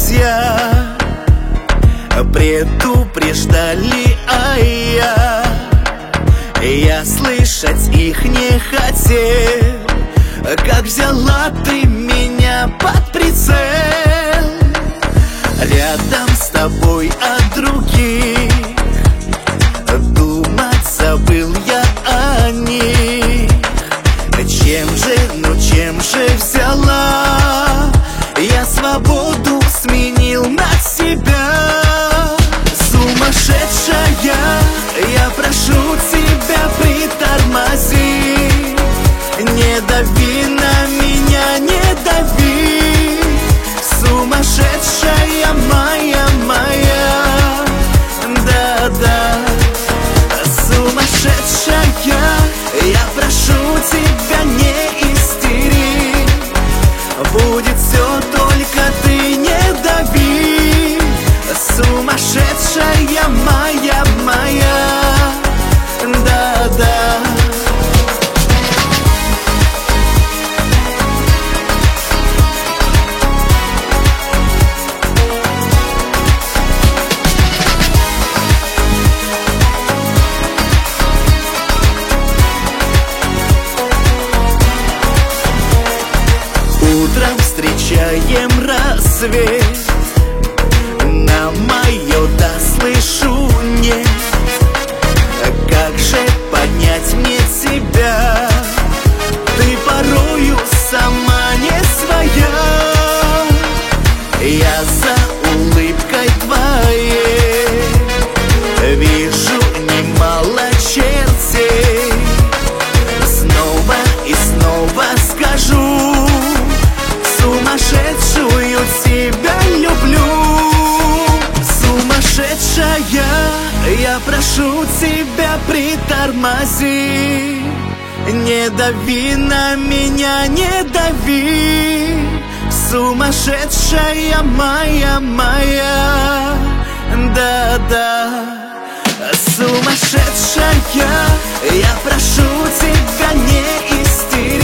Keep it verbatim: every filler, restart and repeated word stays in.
друзья предупреждали, а я Я слышать их не хотел. Как взяла ты меня под прицел, рядом с тобой о других думать забыл я о них. Чем же, ну чем же взяла я свободу сменил на себя? Сумасшедшая, я прошу тебя, притормози. Не дави на меня, не дави. Сумасшедшая моя, моя, да-да. Сумасшедшая, я прошу тебя, не истери. Будет все, только ты не дави. Сумасшедшая моя, моя, да-да. Утром встречаем рассвет, на мое да слышу нет. Как же понять мне тебя? Ты порою сама не своя. Я за улыбкой твоей вижу немало чертей. Снова и снова скажу: сумасшедшую тебя люблю. Сумасшедшая, я прошу тебя, притормози. Не дави на меня, не дави. Сумасшедшая моя, моя, да-да. Сумасшедшая, я прошу тебя, не истери.